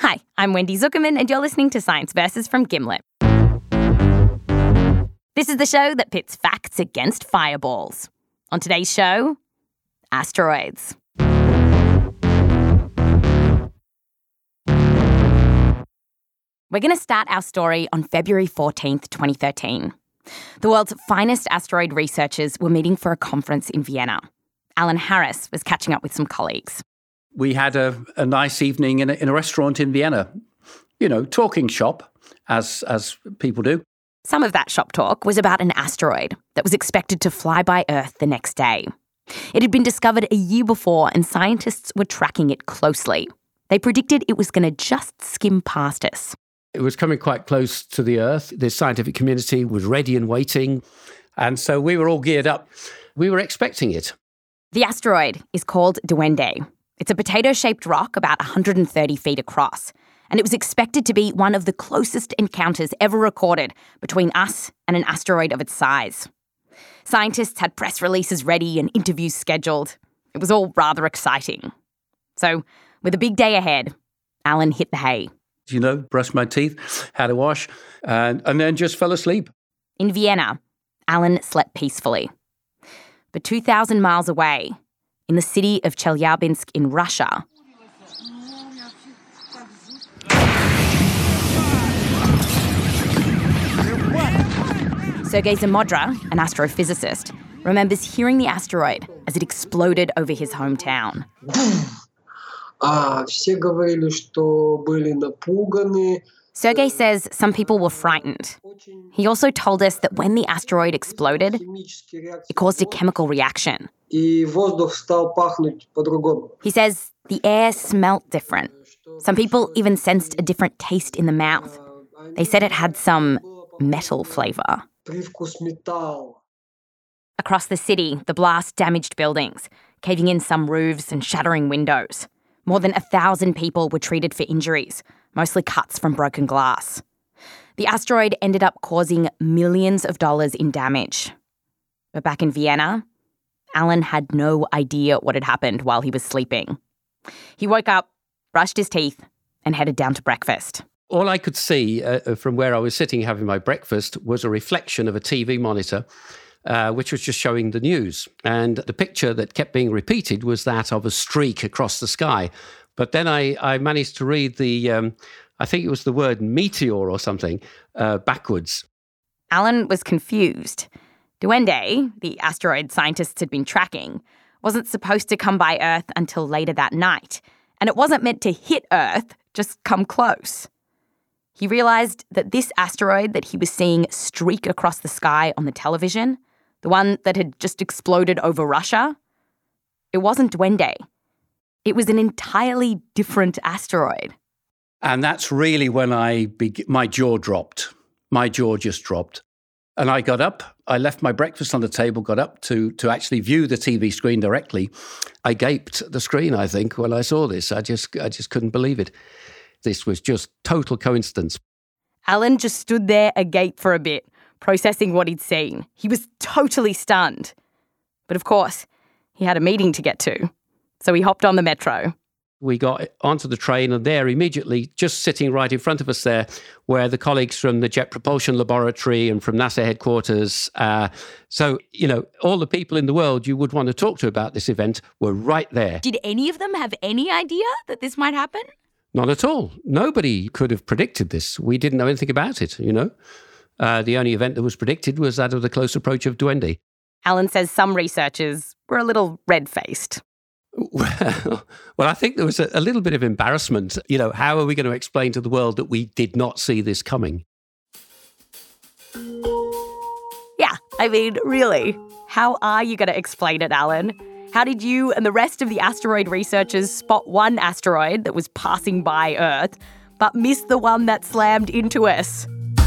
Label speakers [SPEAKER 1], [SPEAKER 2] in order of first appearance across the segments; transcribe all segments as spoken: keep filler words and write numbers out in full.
[SPEAKER 1] Hi, I'm Wendy Zuckerman, and you're listening to Science Versus from Gimlet. This is the show that pits facts against fireballs. On today's show, asteroids. We're going to start our story on February fourteenth, twenty thirteen. The world's finest asteroid researchers were meeting for a conference in Vienna. Alan Harris was catching up with some colleagues.
[SPEAKER 2] We had a, a nice evening in a, in a restaurant in Vienna. You know, talking shop, as as people do.
[SPEAKER 1] Some of that shop talk was about an asteroid that was expected to fly by Earth the next day. It had been discovered a year before, and scientists were tracking it closely. They predicted it was going to just skim past us.
[SPEAKER 3] It was coming quite close to the Earth. The scientific community was ready and waiting.
[SPEAKER 2] And so we were all geared up.
[SPEAKER 3] We were expecting it.
[SPEAKER 1] The asteroid is called Duende. It's a potato-shaped rock about one hundred thirty feet across, and it was expected to be one of the closest encounters ever recorded between us and an asteroid of its size. Scientists had press releases ready and interviews scheduled. It was all rather exciting. So, with a big day ahead, Alan hit the hay.
[SPEAKER 2] You know, brushed my teeth, had a wash, and, and then just fell asleep.
[SPEAKER 1] In Vienna, Alan slept peacefully. But two thousand miles away, in the city of Chelyabinsk in Russia, Sergei Zamodra, an astrophysicist, remembers hearing the asteroid as it exploded over his hometown. Sergei says some people were frightened. He also told us that when the asteroid exploded, it caused a chemical reaction. He says the air smelt different. Some people even sensed a different taste in the mouth. They said it had some metal flavour. Across the city, the blast damaged buildings, caving in some roofs and shattering windows. More than a thousand people were treated for injuries, mostly cuts from broken glass. The asteroid ended up causing millions of dollars in damage. But back in Vienna, Alan had no idea what had happened while he was sleeping. He woke up, brushed his teeth, and headed down to breakfast.
[SPEAKER 3] All I could see uh, from where I was sitting having my breakfast was a reflection of a T V monitor, uh, which was just showing the news. And the picture that kept being repeated was that of a streak across the sky. But then I, I managed to read the, um, I think it was the word meteor or something, uh, backwards.
[SPEAKER 1] Alan was confused. Duende, the asteroid scientists had been tracking, wasn't supposed to come by Earth until later that night. And it wasn't meant to hit Earth, just come close. He realised that this asteroid that he was seeing streak across the sky on the television, the one that had just exploded over Russia, it wasn't Duende. It was an entirely different asteroid.
[SPEAKER 2] And that's really when I be- my jaw dropped. My jaw just dropped. And I got up, I left my breakfast on the table, got up to to actually view the T V screen directly. I gaped at the screen, I think, when I saw this. I just I just couldn't believe it. This was just total coincidence.
[SPEAKER 1] Alan just stood there agape for a bit, processing what he'd seen. He was totally stunned. But of course, he had a meeting to get to. So he hopped on the metro.
[SPEAKER 3] We got onto the train, and there immediately, just sitting right in front of us there, were the colleagues from the Jet Propulsion Laboratory and from NASA headquarters. Uh, so, you know, all the people in the world you would want to talk to about this event were right there.
[SPEAKER 1] Did any of them have any idea that this might happen?
[SPEAKER 3] Not at all. Nobody could have predicted this. We didn't know anything about it, you know. Uh, the only event that was predicted was that of the close approach of Duende.
[SPEAKER 1] Alan says some researchers were a little red-faced.
[SPEAKER 3] Well, well, I think there was a, a little bit of embarrassment. You know, how are we going to explain to the world that we did not see this coming?
[SPEAKER 1] Yeah, I mean, really, how are you going to explain it, Alan? How did you and the rest of the asteroid researchers spot one asteroid that was passing by Earth, but miss the one that slammed into us?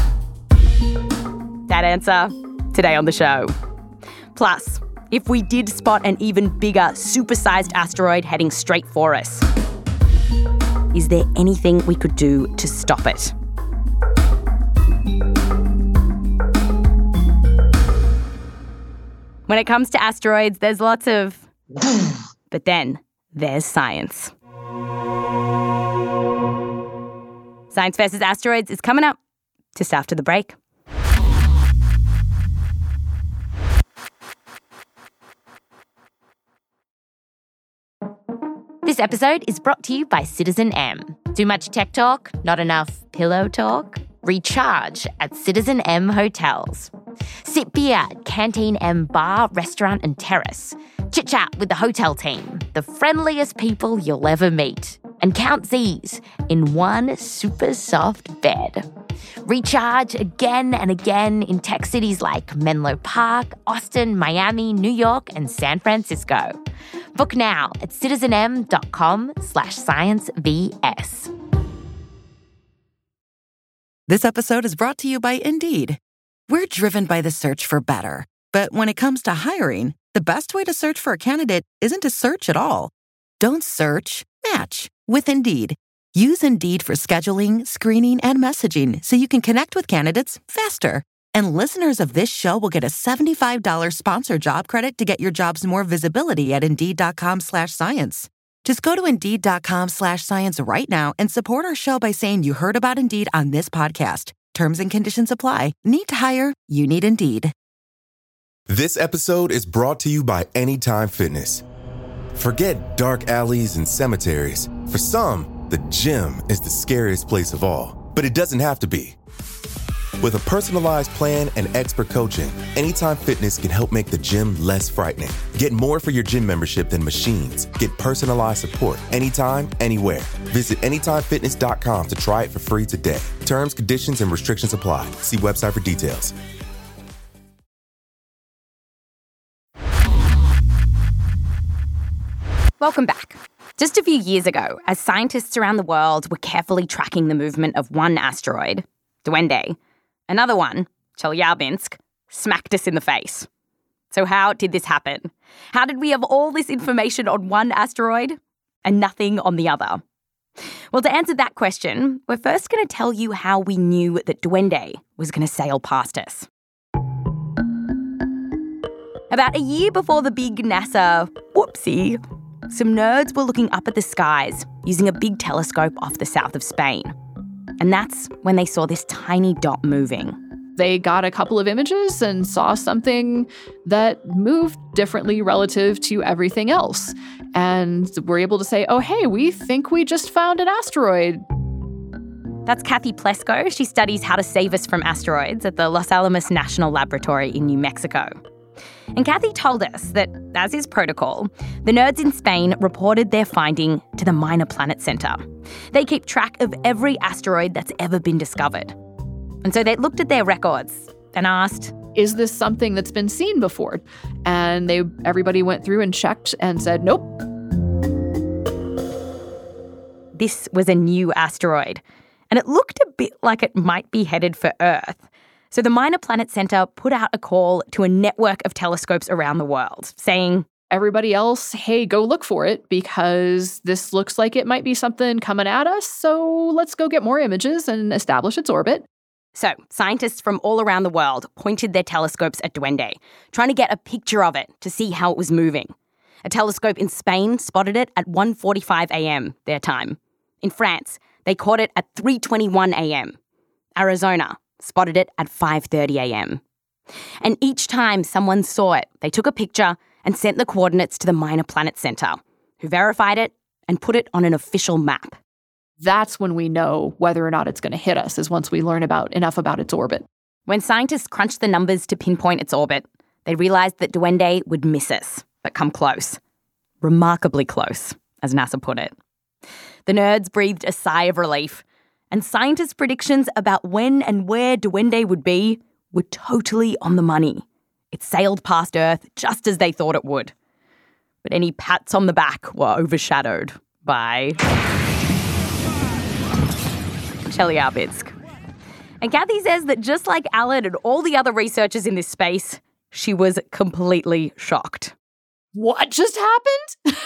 [SPEAKER 1] That answer, today on the show. Plus, if we did spot an even bigger, supersized asteroid heading straight for us, is there anything we could do to stop it? When it comes to asteroids, there's lots of... but then there's science. Science versus Asteroids is coming up just after the break. This episode is brought to you by Citizen M. Too much tech talk? Not enough pillow talk? Recharge at Citizen M Hotels. Sit beer at Canteen M Bar, Restaurant and Terrace. Chit-chat with the hotel team, the friendliest people you'll ever meet. And count Z's in one super soft bed. Recharge again and again in tech cities like Menlo Park, Austin, Miami, New York, and San Francisco. Book now at citizenm.com slash sciencevs.
[SPEAKER 4] This episode is brought to you by Indeed. We're driven by the search for better. But when it comes to hiring, the best way to search for a candidate isn't to search at all. Don't search, match with Indeed. Use Indeed for scheduling, screening, and messaging so you can connect with candidates faster. And listeners of this show will get a seventy-five dollars sponsored job credit to get your jobs more visibility at Indeed.com slash science. Just go to Indeed.com slash science right now and support our show by saying you heard about Indeed on this podcast. Terms and conditions apply. Need to hire? You need Indeed.
[SPEAKER 5] This episode is brought to you by Anytime Fitness. Forget dark alleys and cemeteries. For some, the gym is the scariest place of all. But it doesn't have to be. With a personalized plan and expert coaching, Anytime Fitness can help make the gym less frightening. Get more for your gym membership than machines. Get personalized support anytime, anywhere. Visit anytime fitness dot com to try it for free today. Terms, conditions, and restrictions apply. See website for details.
[SPEAKER 1] Welcome back. Just a few years ago, as scientists around the world were carefully tracking the movement of one asteroid, Duende, another one, Chelyabinsk, smacked us in the face. So how did this happen? How did we have all this information on one asteroid and nothing on the other? Well, to answer that question, we're first going to tell you how we knew that Duende was going to sail past us. About a year before the big NASA whoopsie, some nerds were looking up at the skies using a big telescope off the south of Spain. And that's when they saw this tiny dot moving.
[SPEAKER 6] They got a couple of images and saw something that moved differently relative to everything else. And were able to say, oh, hey, we think we just found an asteroid.
[SPEAKER 1] That's Kathy Plesko. She studies how to save us from asteroids at the Los Alamos National Laboratory in New Mexico. And Kathy told us that, as is protocol, the nerds in Spain reported their finding to the Minor Planet Center. They keep track of every asteroid that's ever been discovered. And so they looked at their records and asked,
[SPEAKER 6] is this something that's been seen before? And they everybody went through and checked and said, nope.
[SPEAKER 1] This was a new asteroid, and it looked a bit like it might be headed for Earth. So the Minor Planet Center put out a call to a network of telescopes around the world, saying,
[SPEAKER 6] everybody else, hey, go look for it because this looks like it might be something coming at us, so let's go get more images and establish its orbit.
[SPEAKER 1] So scientists from all around the world pointed their telescopes at Duende, trying to get a picture of it to see how it was moving. A telescope in Spain spotted it at one forty-five a.m. their time. In France, they caught it at three twenty-one a.m. Arizona spotted it at five thirty a.m. And each time someone saw it, they took a picture and sent the coordinates to the Minor Planet Center, who verified it and put it on an official map.
[SPEAKER 6] That's when we know whether or not it's going to hit us, is once we learn about enough about its orbit.
[SPEAKER 1] When scientists crunched the numbers to pinpoint its orbit, they realized that Duende would miss us, but come close. Remarkably close, as NASA put it. The nerds breathed a sigh of relief, and scientists' predictions about when and where Duende would be were totally on the money. It sailed past Earth just as they thought it would. But any pats on the back were overshadowed by Chelyabinsk. And Kathy says that just like Alan and all the other researchers in this space, she was completely shocked.
[SPEAKER 6] What just happened?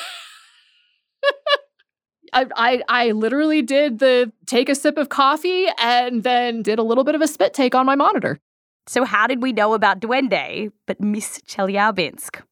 [SPEAKER 6] I, I I literally did the take a sip of coffee and then did a little bit of a spit take on my monitor.
[SPEAKER 1] So how did we know about Duende but miss Chelyabinsk?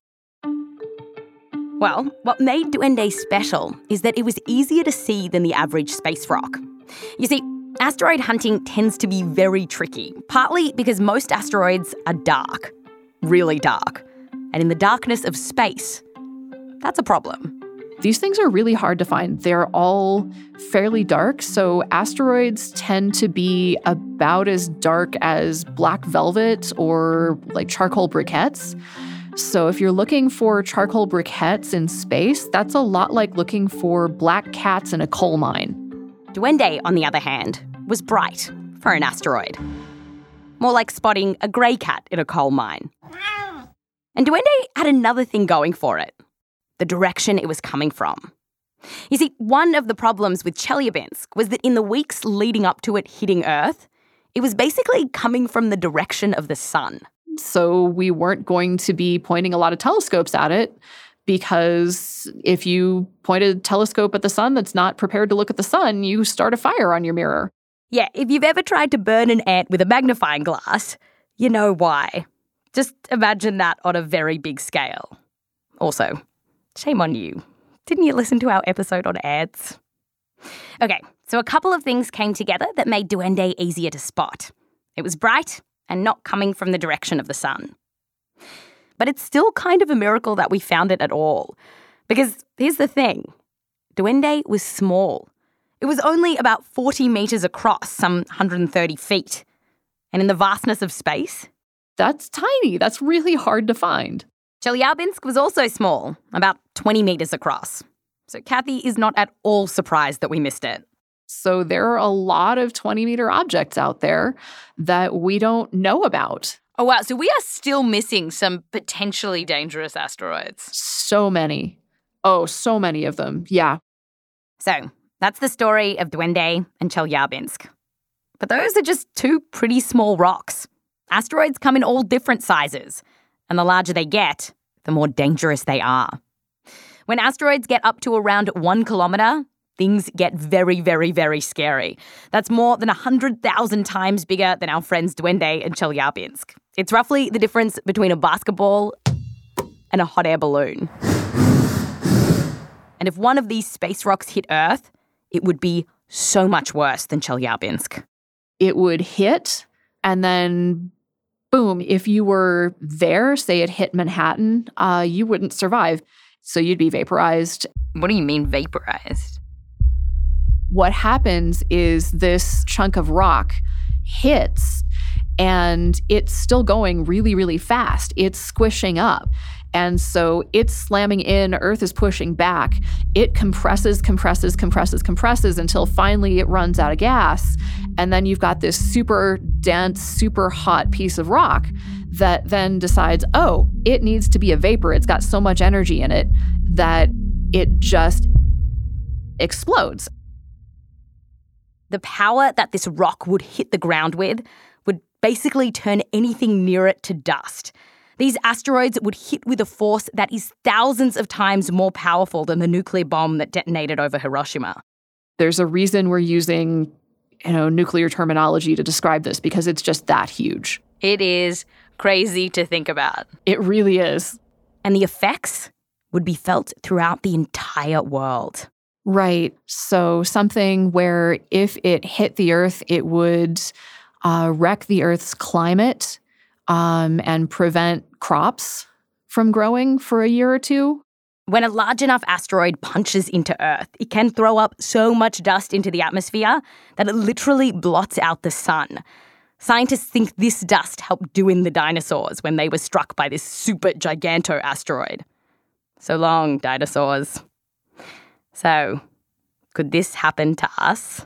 [SPEAKER 1] Well, what made Duende special is that it was easier to see than the average space rock. You see, Asteroid hunting tends to be very tricky, partly because most asteroids are dark, really dark. And in the darkness of space, that's a problem.
[SPEAKER 6] These things are really hard to find. They're all fairly dark, so asteroids tend to be about as dark as black velvet or like charcoal briquettes. So if you're looking for charcoal briquettes in space, that's a lot like looking for black cats in a coal mine.
[SPEAKER 1] Duende, on the other hand, was bright for an asteroid. More like spotting a grey cat in a coal mine. And Duende had another thing going for it. The direction it was coming from. You see, one of the problems with Chelyabinsk was that in the weeks leading up to it hitting Earth, it was basically coming from the direction of the sun.
[SPEAKER 6] So we weren't going to be pointing a lot of telescopes at it, because if you point a telescope at the sun that's not prepared to look at the sun, you start a fire on your mirror.
[SPEAKER 1] Yeah, if you've ever tried to burn an ant with a magnifying glass, you know why. Just imagine that on a very big scale. Also, shame on you. Didn't you listen to our episode on ants? Okay, so a couple of things came together that made Duende easier to spot. It was bright and not coming from the direction of the sun. But it's still kind of a miracle that we found it at all. Because here's the thing. Duende was small. It was only about forty metres across, some one hundred thirty feet. And in the vastness of space,
[SPEAKER 6] that's tiny. That's really hard to find.
[SPEAKER 1] Chelyabinsk was also small, about twenty metres across. So Kathy is not at all surprised that we missed it.
[SPEAKER 6] So there are a lot of twenty-meter objects out there that we don't know about.
[SPEAKER 7] Oh, wow. So we are still missing some potentially dangerous asteroids.
[SPEAKER 6] So many. Oh, so many of them. Yeah.
[SPEAKER 1] So that's the story of Duende and Chelyabinsk. But those are just two pretty small rocks. Asteroids come in all different sizes. And the larger they get, the more dangerous they are. When asteroids get up to around one kilometre, things get very, very, very scary. That's more than one hundred thousand times bigger than our friends Duende and Chelyabinsk. It's roughly the difference between a basketball and a hot air balloon. And if one of these space rocks hit Earth, it would be so much worse than Chelyabinsk.
[SPEAKER 6] It would hit, and then boom, if you were there, say it hit Manhattan, uh, you wouldn't survive. So you'd be vaporized.
[SPEAKER 7] What do you mean vaporized?
[SPEAKER 6] What happens is this chunk of rock hits and it's still going really, really fast. It's squishing up. And so it's slamming in, Earth is pushing back. It compresses, compresses, compresses, compresses until finally it runs out of gas. And then you've got this super dense, super hot piece of rock that then decides, oh, it needs to be a vapor. It's got so much energy in it that it just explodes.
[SPEAKER 1] The power that this rock would hit the ground with would basically turn anything near it to dust. These asteroids would hit with a force that is thousands of times more powerful than the nuclear bomb that detonated over Hiroshima.
[SPEAKER 6] There's a reason we're using, you know, nuclear terminology to describe this, because it's just that huge.
[SPEAKER 7] It is crazy to think about.
[SPEAKER 6] It really is.
[SPEAKER 1] And the effects would be felt throughout the entire world.
[SPEAKER 6] Right. So something where if it hit the Earth, it would uh, wreck the Earth's climate um, and prevent crops from growing for a year or two.
[SPEAKER 1] When a large enough asteroid punches into Earth, it can throw up so much dust into the atmosphere that it literally blots out the sun. Scientists think this dust helped do in the dinosaurs when they were struck by this super giganto asteroid. So long, dinosaurs. So, could this happen to us?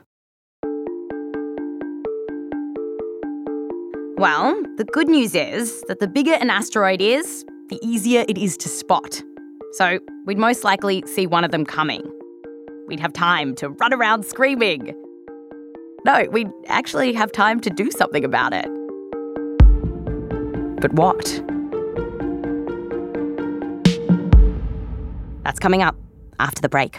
[SPEAKER 1] Well, the good news is that the bigger an asteroid is, the easier it is to spot. So, we'd most likely see one of them coming. We'd have time to run around screaming. No, we'd actually have time to do something about it. But what? That's coming up after the break.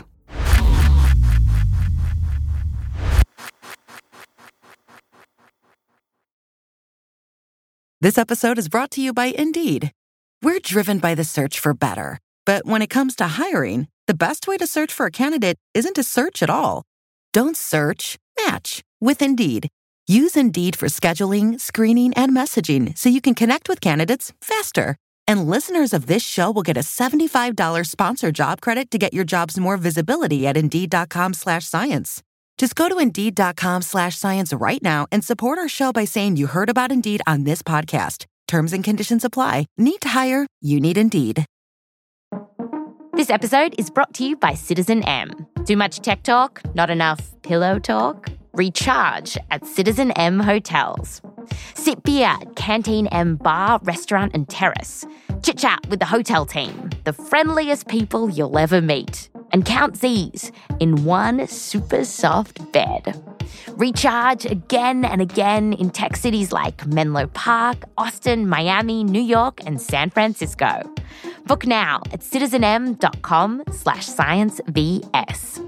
[SPEAKER 4] This episode is brought to you by Indeed. We're driven by the search for better. But when it comes to hiring, the best way to search for a candidate isn't to search at all. Don't search, match with Indeed. Use Indeed for scheduling, screening, and messaging so you can connect with candidates faster. And listeners of this show will get a seventy-five dollars sponsored job credit to get your jobs more visibility at Indeed.com slash science. Just go to Indeed.com slash science right now and support our show by saying you heard about Indeed on this podcast. Terms and conditions apply. Need to hire? You need Indeed.
[SPEAKER 1] This episode is brought to you by Citizen M. Too much tech talk? Not enough pillow talk? Recharge at Citizen M Hotels. Sip beer at Canteen M Bar, Restaurant and Terrace. Chit-chat with the hotel team, the friendliest people you'll ever meet. And count Z's in one super soft bed. Recharge again and again in tech cities like Menlo Park, Austin, Miami, New York, and San Francisco. Book now at citizenem.com slash sciencevs.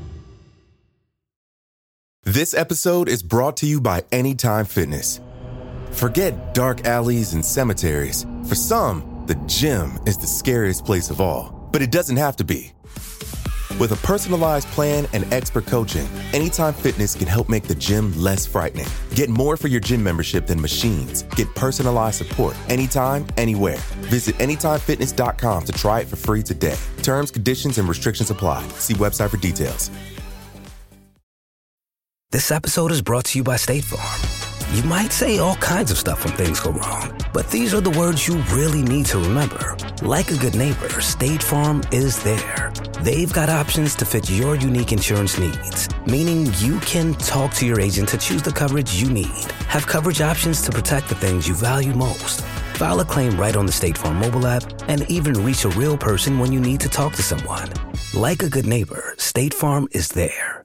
[SPEAKER 5] This episode is brought to you by Anytime Fitness. Forget dark alleys and cemeteries. For some, the gym is the scariest place of all. But it doesn't have to be. With a personalized plan and expert coaching, Anytime Fitness can help make the gym less frightening. Get more for your gym membership than machines. Get personalized support anytime, anywhere. Visit anytime fitness dot com to try it for free today. Terms, conditions, and restrictions apply. See website for details.
[SPEAKER 8] This episode is brought to you by State Farm. You might say all kinds of stuff when things go wrong, but these are the words you really need to remember. Like a good neighbor, State Farm is there. They've got options to fit your unique insurance needs, meaning you can talk to your agent to choose the coverage you need. Have coverage options to protect the things you value most. File a claim right on the State Farm mobile app and even reach a real person when you need to talk to someone. Like a good neighbor, State Farm is there.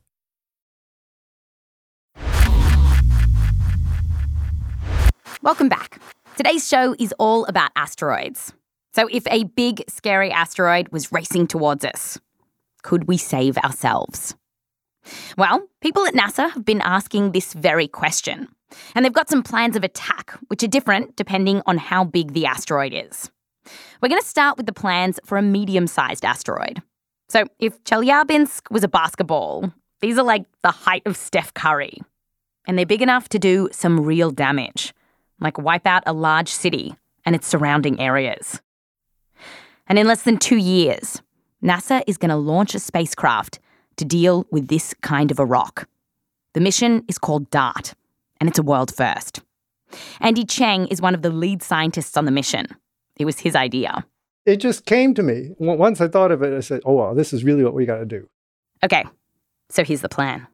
[SPEAKER 1] Welcome back. Today's show is all about asteroids. So if a big, scary asteroid was racing towards us, could we save ourselves? Well, people at NASA have been asking this very question, and they've got some plans of attack, which are different depending on how big the asteroid is. We're going to start with the plans for a medium-sized asteroid. So if Chelyabinsk was a basketball, these are like the height of Steph Curry, and they're big enough to do some real damage, like wipe out a large city and its surrounding areas. And in less than two years, NASA is going to launch a spacecraft to deal with this kind of a rock. The mission is called DART, and it's a world first. Andy Cheng is one of the lead scientists on the mission. It was his idea.
[SPEAKER 9] It just came to me. Once I thought of it, I said, oh, wow, this is really what we got to do.
[SPEAKER 1] Okay, so here's the plan.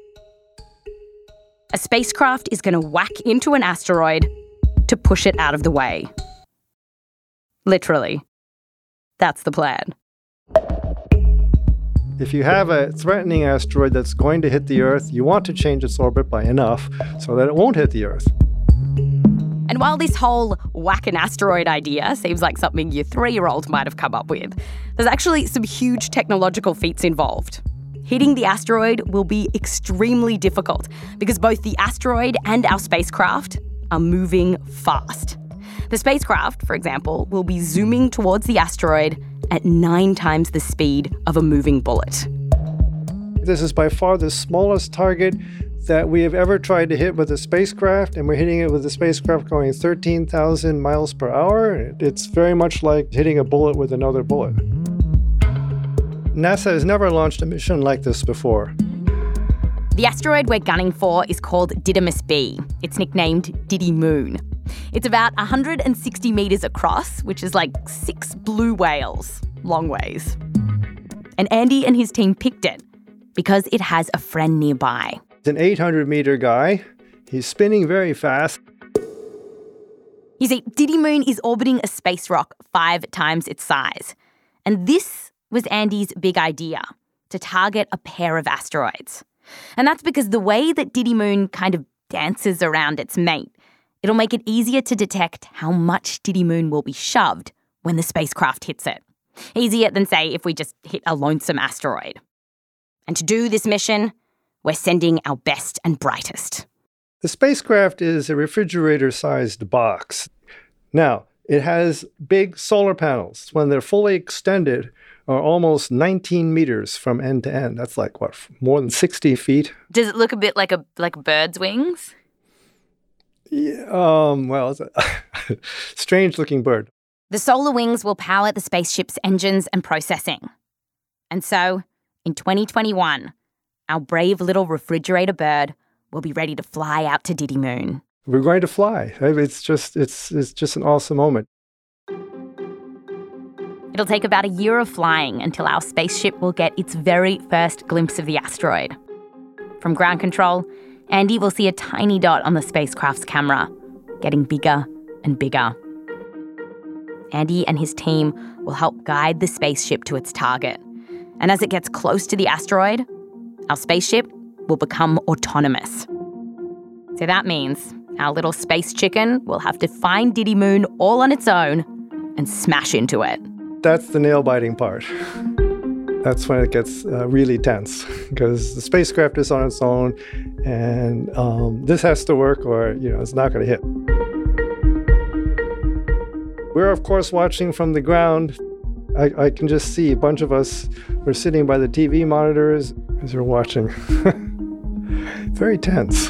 [SPEAKER 1] A spacecraft is going to whack into an asteroid to push it out of the way. Literally. That's the plan.
[SPEAKER 9] If you have a threatening asteroid that's going to hit the Earth, you want to change its orbit by enough so that it won't hit the Earth.
[SPEAKER 1] And while this whole whack an asteroid idea seems like something your three-year-old might have come up with, there's actually some huge technological feats involved. Hitting the asteroid will be extremely difficult because both the asteroid and our spacecraft are moving fast. The spacecraft, for example, will be zooming towards the asteroid at nine times the speed of a moving bullet.
[SPEAKER 9] This is by far the smallest target that we have ever tried to hit with a spacecraft, and we're hitting it with a spacecraft going thirteen thousand miles per hour. It's very much like hitting a bullet with another bullet. NASA has never launched a mission like this before.
[SPEAKER 1] The asteroid we're gunning for is called Didymus B. It's nicknamed Diddy Moon. It's about one hundred sixty metres across, which is like six blue whales. Long ways. And Andy and his team picked it because it has a friend nearby.
[SPEAKER 9] It's an eight hundred metre guy. He's spinning very fast.
[SPEAKER 1] You see, Diddy Moon is orbiting a space rock five times its size. And this was Andy's big idea, to target a pair of asteroids. And that's because the way that Diddy Moon kind of dances around its mate, it'll make it easier to detect how much Diddy Moon will be shoved when the spacecraft hits it. Easier than, say, if we just hit a lonesome asteroid. And to do this mission, we're sending our best and brightest.
[SPEAKER 9] The spacecraft is a refrigerator-sized box. Now, it has big solar panels. When they're fully extended are almost nineteen meters from end to end. That's like, what, more than sixty feet?
[SPEAKER 7] Does it look a bit like a like a bird's wings?
[SPEAKER 9] Yeah, um, well, it's a strange-looking bird.
[SPEAKER 1] The solar wings will power the spaceship's engines and processing. And so, in twenty twenty-one, our brave little refrigerator bird will be ready to fly out to Didymoon.
[SPEAKER 9] We're going to fly. It's just, it's, it's just an awesome moment.
[SPEAKER 1] It'll take about a year of flying until our spaceship will get its very first glimpse of the asteroid. From ground control, Andy will see a tiny dot on the spacecraft's camera, getting bigger and bigger. Andy and his team will help guide the spaceship to its target. And as it gets close to the asteroid, our spaceship will become autonomous. So that means our little space chicken will have to find Didymoon all on its own and smash into it.
[SPEAKER 9] That's the nail-biting part. That's when it gets uh, really tense, because the spacecraft is on its own, and um, this has to work or, you know, it's not going to hit. We're, of course, watching from the ground. I, I can just see a bunch of us. We're sitting by the T V monitors as we're watching. Very tense.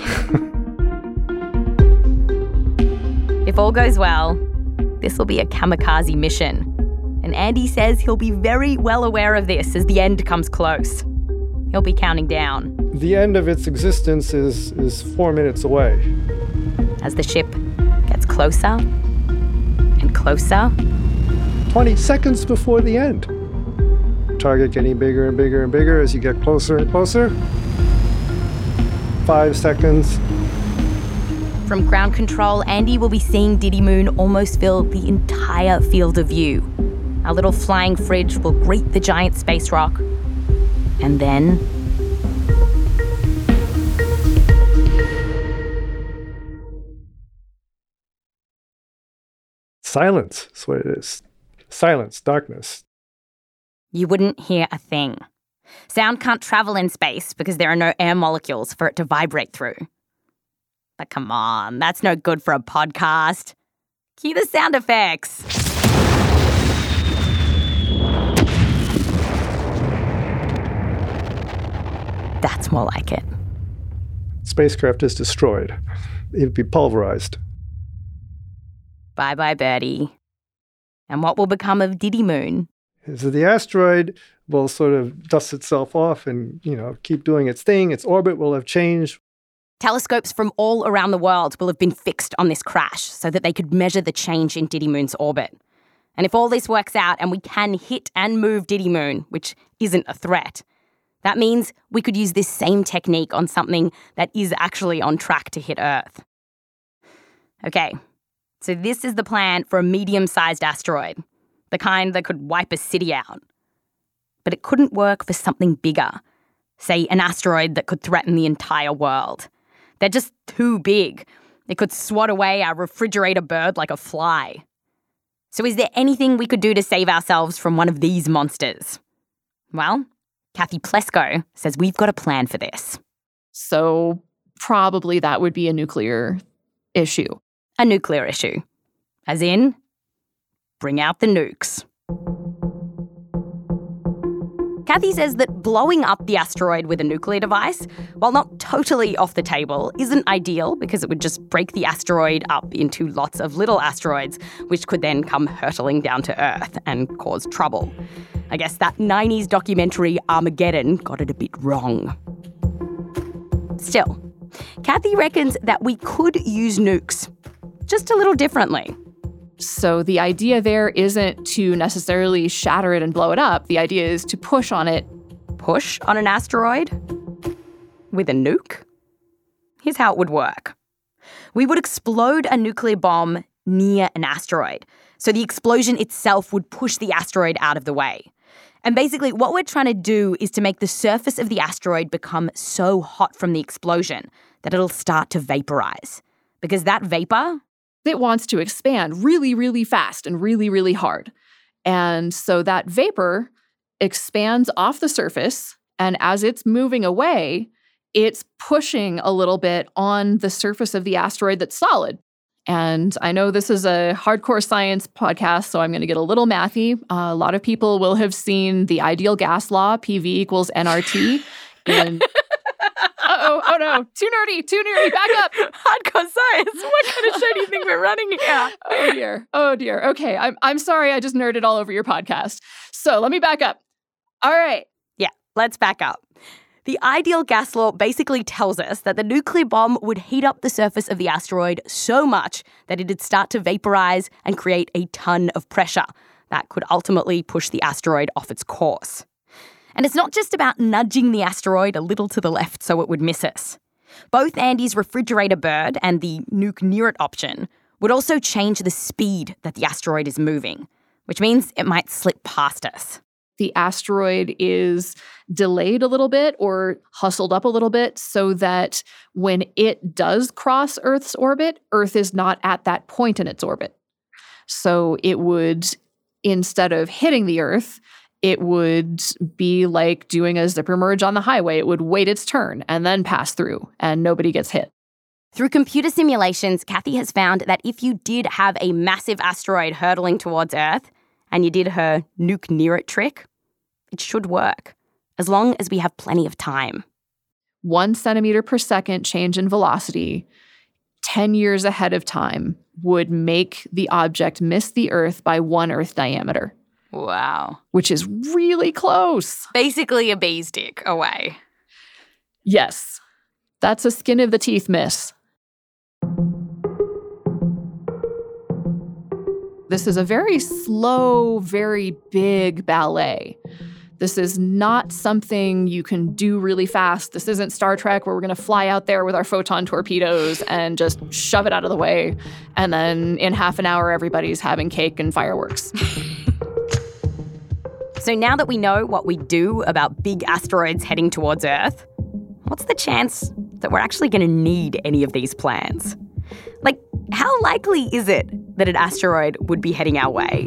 [SPEAKER 1] If all goes well, this will be a kamikaze mission. And Andy says he'll be very well aware of this as the end comes close. He'll be counting down.
[SPEAKER 9] The end of its existence is, is four minutes away.
[SPEAKER 1] As the ship gets closer and closer.
[SPEAKER 9] twenty seconds before the end. Target getting bigger and bigger and bigger as you get closer and closer. Five seconds.
[SPEAKER 1] From ground control, Andy will be seeing Didymoon almost fill the entire field of view. Our little flying fridge will greet the giant space rock. And then...
[SPEAKER 9] silence. That's what it is. Silence, darkness.
[SPEAKER 1] You wouldn't hear a thing. Sound can't travel in space because there are no air molecules for it to vibrate through. But come on, that's no good for a podcast. Cue the sound effects. That's more like it.
[SPEAKER 9] Spacecraft is destroyed. It'd be pulverized.
[SPEAKER 1] Bye-bye, birdie. And what will become of Didymoon?
[SPEAKER 9] So the asteroid will sort of dust itself off and, you know, keep doing its thing. Its orbit will have changed.
[SPEAKER 1] Telescopes from all around the world will have been fixed on this crash so that they could measure the change in Didymoon's orbit. And if all this works out and we can hit and move Didymoon, which isn't a threat, that means we could use this same technique on something that is actually on track to hit Earth. Okay, so this is the plan for a medium-sized asteroid, the kind that could wipe a city out. But it couldn't work for something bigger, say an asteroid that could threaten the entire world. They're just too big. It could swat away our refrigerator bird like a fly. So is there anything we could do to save ourselves from one of these monsters? Well, Kathy Plesko says we've got a plan for this.
[SPEAKER 6] So probably that would be a nuclear issue.
[SPEAKER 1] A nuclear issue. As in, bring out the nukes. Kathy says that blowing up the asteroid with a nuclear device, while not totally off the table, isn't ideal because it would just break the asteroid up into lots of little asteroids, which could then come hurtling down to Earth and cause trouble. I guess that nineties documentary Armageddon got it a bit wrong. Still, Kathy reckons that we could use nukes, just a little differently.
[SPEAKER 6] So the idea there isn't to necessarily shatter it and blow it up. The idea is to push on it.
[SPEAKER 1] Push on an asteroid? With a nuke? Here's how it would work. We would explode a nuclear bomb near an asteroid. So the explosion itself would push the asteroid out of the way. And basically what we're trying to do is to make the surface of the asteroid become so hot from the explosion that it'll start to vaporize. Because that vapor...
[SPEAKER 6] it wants to expand really, really fast and really, really hard. And so that vapor expands off the surface, and as it's moving away, it's pushing a little bit on the surface of the asteroid that's solid. And I know this is a hardcore science podcast, so I'm going to get a little mathy. Uh, a lot of people will have seen the ideal gas law, P V equals N R T. And uh-oh, oh no, too nerdy, too nerdy, back up.
[SPEAKER 1] Hardcore science. What kind of show do you think we're running here?
[SPEAKER 6] Oh dear, oh dear. Okay, I'm, I'm sorry I just nerded all over your podcast. So let me back up. All right.
[SPEAKER 1] Yeah, let's back up. The ideal gas law basically tells us that the nuclear bomb would heat up the surface of the asteroid so much that it'd start to vaporize and create a ton of pressure that could ultimately push the asteroid off its course. And it's not just about nudging the asteroid a little to the left so it would miss us. Both Andy's refrigerator bird and the nuke near it option would also change the speed that the asteroid is moving, which means it might slip past us.
[SPEAKER 6] The asteroid is delayed a little bit or hustled up a little bit so that when it does cross Earth's orbit, Earth is not at that point in its orbit. So it would, instead of hitting the Earth, it would be like doing a zipper merge on the highway. It would wait its turn and then pass through, and nobody gets hit.
[SPEAKER 1] Through computer simulations, Kathy has found that if you did have a massive asteroid hurtling towards Earth and you did her nuke near it trick, it should work, as long as we have plenty of time.
[SPEAKER 6] One centimeter per second change in velocity, ten years ahead of time, would make the object miss the Earth by one Earth diameter.
[SPEAKER 7] Wow.
[SPEAKER 6] Which is really close.
[SPEAKER 7] Basically a bee's dick away.
[SPEAKER 6] Yes. That's a skin of the teeth miss. This is a very slow, very big ballet. This is not something you can do really fast. This isn't Star Trek where we're going to fly out there with our photon torpedoes and just shove it out of the way. And then in half an hour, everybody's having cake and fireworks.
[SPEAKER 1] So now that we know what we do about big asteroids heading towards Earth, what's the chance that we're actually going to need any of these plans? Like, how likely is it that an asteroid would be heading our way?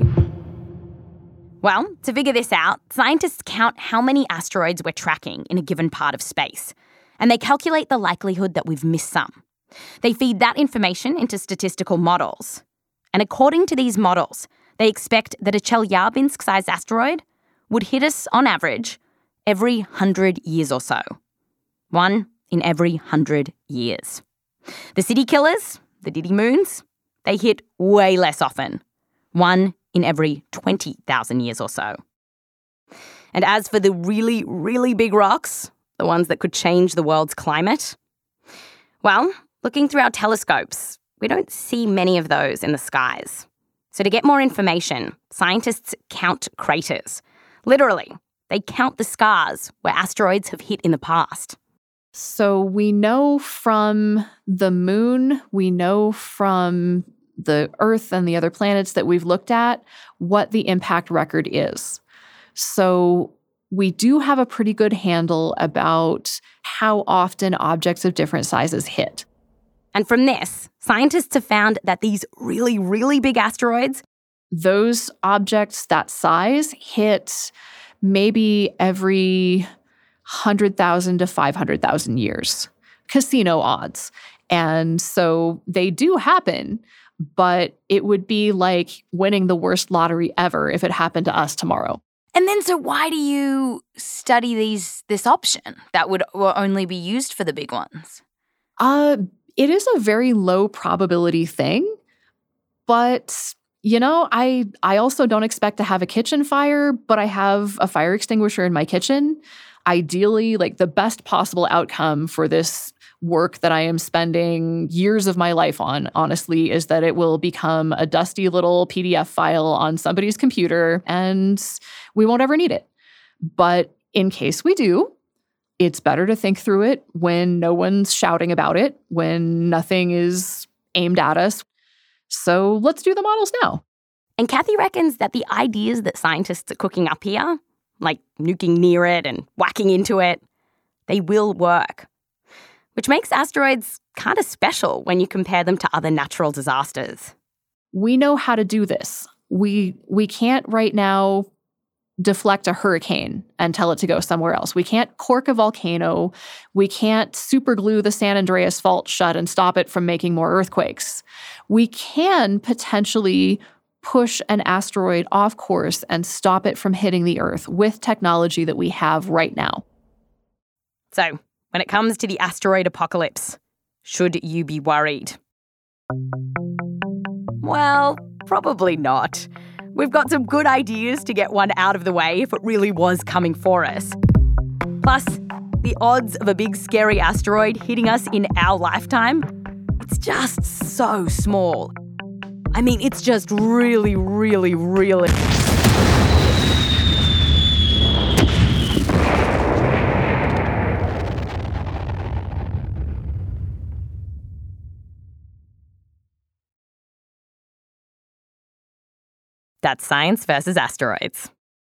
[SPEAKER 1] Well, to figure this out, scientists count how many asteroids we're tracking in a given part of space, and they calculate the likelihood that we've missed some. They feed that information into statistical models. And according to these models, they expect that a Chelyabinsk-sized asteroid would hit us, on average, every hundred years or so. One in every hundred years. The city killers, the Diddy Moons, they hit way less often. One in every twenty thousand years or so. And as for the really, really big rocks, the ones that could change the world's climate, well, looking through our telescopes, we don't see many of those in the skies. So to get more information, scientists count craters. Literally, they count the scars where asteroids have hit in the past.
[SPEAKER 6] So we know from the moon, we know from the Earth and the other planets that we've looked at what the impact record is. So we do have a pretty good handle about how often objects of different sizes hit.
[SPEAKER 1] And from this, scientists have found that these really, really big asteroids,
[SPEAKER 6] those objects that size hit maybe every one hundred thousand to five hundred thousand years. Casino odds. And so they do happen, but it would be like winning the worst lottery ever if it happened to us tomorrow.
[SPEAKER 7] And then so why do you study these this option that would will only be used for the big ones?
[SPEAKER 6] Uh, it is a very low probability thing, but you know, I I also don't expect to have a kitchen fire, but I have a fire extinguisher in my kitchen. Ideally, like the best possible outcome for this work that I am spending years of my life on, honestly, is that it will become a dusty little P D F file on somebody's computer and we won't ever need it. But in case we do, it's better to think through it when no one's shouting about it, when nothing is aimed at us. So let's do the models now.
[SPEAKER 1] And Kathy reckons that the ideas that scientists are cooking up here, like nuking near it and whacking into it, they will work. Which makes asteroids kind of special when you compare them to other natural disasters.
[SPEAKER 6] We know how to do this. We we can't right now deflect a hurricane and tell it to go somewhere else. We can't cork a volcano. We can't super glue the San Andreas Fault shut and stop it from making more earthquakes. We can potentially push an asteroid off course and stop it from hitting the Earth with technology that we have right now.
[SPEAKER 1] So, when it comes to the asteroid apocalypse, should you be worried? Well, probably not. We've got some good ideas to get one out of the way if it really was coming for us. Plus, the odds of a big scary asteroid hitting us in our lifetime, it's just so small. I mean, it's just really, really, really... That's Science versus Asteroids.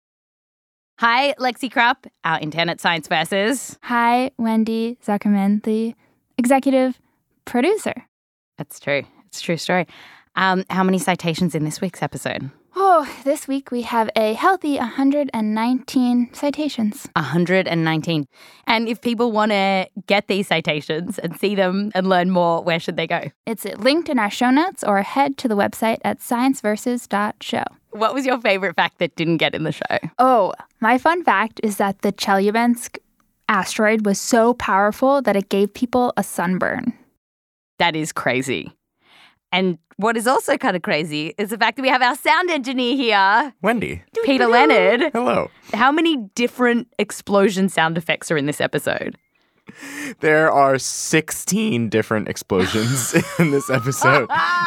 [SPEAKER 1] Hi, Lexi Krupp, our intern at Science Versus.
[SPEAKER 10] Hi, Wendy Zuckerman, the executive producer.
[SPEAKER 1] That's true. It's a true story. Um, how many citations in this week's episode?
[SPEAKER 10] Oh, this week we have a healthy one hundred nineteen citations.
[SPEAKER 1] one hundred nineteen. And if people want to get these citations and see them and learn more, where should they go?
[SPEAKER 10] It's linked in our show notes or head to the website at science versus dot show.
[SPEAKER 1] What was your favorite fact that didn't get in the show?
[SPEAKER 10] Oh, my fun fact is that the Chelyabinsk asteroid was so powerful that it gave people a sunburn.
[SPEAKER 1] That is crazy. And what is also kind of crazy is the fact that we have our sound engineer here.
[SPEAKER 11] Wendy.
[SPEAKER 1] Peter Leonard.
[SPEAKER 11] Hello.
[SPEAKER 1] How many different explosion sound effects are in this episode?
[SPEAKER 11] There are sixteen different explosions in this episode.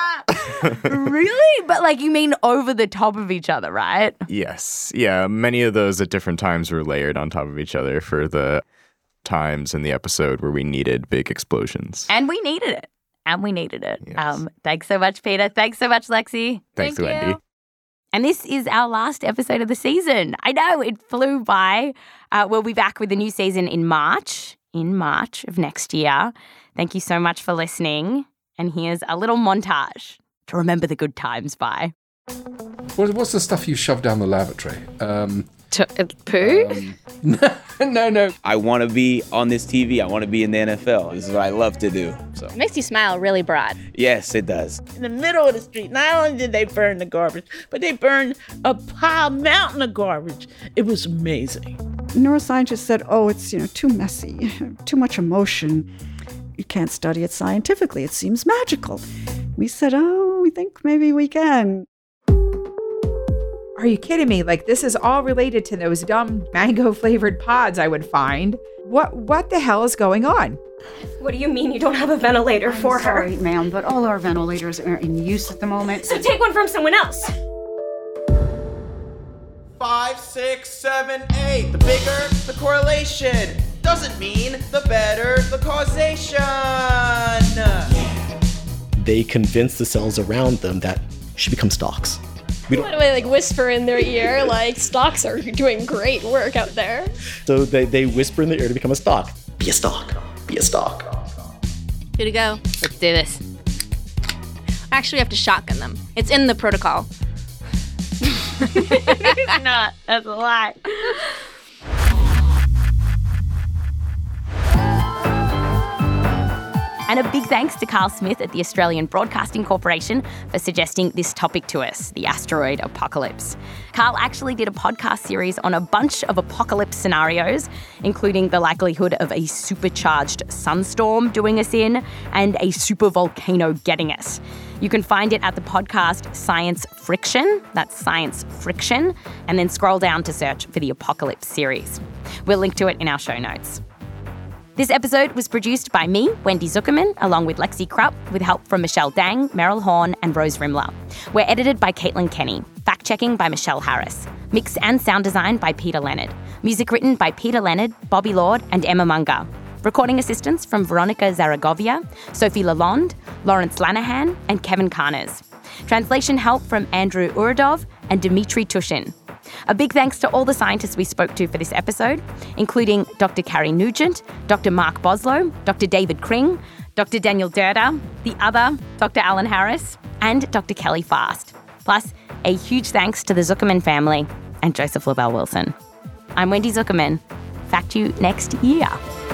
[SPEAKER 1] Really? But like you mean over the top of each other, right?
[SPEAKER 11] Yes. Yeah, many of those at different times were layered on top of each other for the times in the episode where we needed big explosions.
[SPEAKER 1] And we needed it. And we needed it.
[SPEAKER 11] Yes.
[SPEAKER 1] Um, thanks so much, Peter. Thanks so much, Lexi.
[SPEAKER 11] Thanks,
[SPEAKER 1] Thank
[SPEAKER 11] Wendy.
[SPEAKER 1] You. And this is our last episode of the season. I know, it flew by. Uh, we'll be back with a new season in March, in March of next year. Thank you so much for listening. And here's a little montage to remember the good times by.
[SPEAKER 12] What, what's the stuff you shove down the lavatory? Um,
[SPEAKER 1] T- uh, poo?
[SPEAKER 12] Um, no, no.
[SPEAKER 13] I want to be on this T V. I want to be in the N F L. This is what I love to do. So
[SPEAKER 14] it makes you smile really broad.
[SPEAKER 13] Yes, it does.
[SPEAKER 15] In the middle of the street, not only did they burn the garbage, but they burned a pile mountain of garbage. It was amazing.
[SPEAKER 16] Neuroscientists said, oh, it's, you know, too messy, too much emotion. You can't study it scientifically. It seems magical. We said, oh, we think maybe we can.
[SPEAKER 17] Are you kidding me? Like, this is all related to those dumb mango-flavored pods I would find. What what the hell is going on?
[SPEAKER 18] What do you mean you don't have a ventilator
[SPEAKER 19] I'm
[SPEAKER 18] for
[SPEAKER 19] sorry,
[SPEAKER 18] her?
[SPEAKER 19] ma'am, but all our ventilators are in use at the moment.
[SPEAKER 18] So take one from someone else.
[SPEAKER 20] Five, six, seven, eight. The bigger the correlation doesn't mean the better the causation.
[SPEAKER 21] They convince the cells around them that she becomes stalks.
[SPEAKER 22] We don't, I like whisper in their ear, like, stalks are doing great work out there.
[SPEAKER 21] So they, they whisper in their ear to become a stalk. Be a stalk. Be a stalk.
[SPEAKER 14] Good to go.
[SPEAKER 1] Let's do this.
[SPEAKER 14] Actually, we have to shotgun them. It's in the protocol.
[SPEAKER 1] It's not. That's a lie. And a big thanks to Carl Smith at the Australian Broadcasting Corporation for suggesting this topic to us, the asteroid apocalypse. Carl actually did a podcast series on a bunch of apocalypse scenarios, including the likelihood of a supercharged sunstorm doing us in and a supervolcano getting us. You can find it at the podcast Science Friction, that's Science Friction, and then scroll down to search for the Apocalypse series. We'll link to it in our show notes. This episode was produced by me, Wendy Zuckerman, along with Lexi Krupp, with help from Michelle Dang, Meryl Horn, and Rose Rimler. We're edited by Caitlin Kenny, fact-checking by Michelle Harris, mix and sound design by Peter Leonard, music written by Peter Leonard, Bobby Lord, and Emma Munger. Recording assistance from Veronica Zaragovia, Sophie Lalonde, Lawrence Lanahan, and Kevin Carners. Translation help from Andrew Uradov and Dmitry Tushin. A big thanks to all the scientists we spoke to for this episode, including Doctor Carrie Nugent, Doctor Mark Boslow, Doctor David Kring, Doctor Daniel Derda, the other Doctor Alan Harris, and Doctor Kelly Fast. Plus, a huge thanks to the Zuckerman family. and Joseph LaBelle Wilson. I'm Wendy Zuckerman. Fact you next year.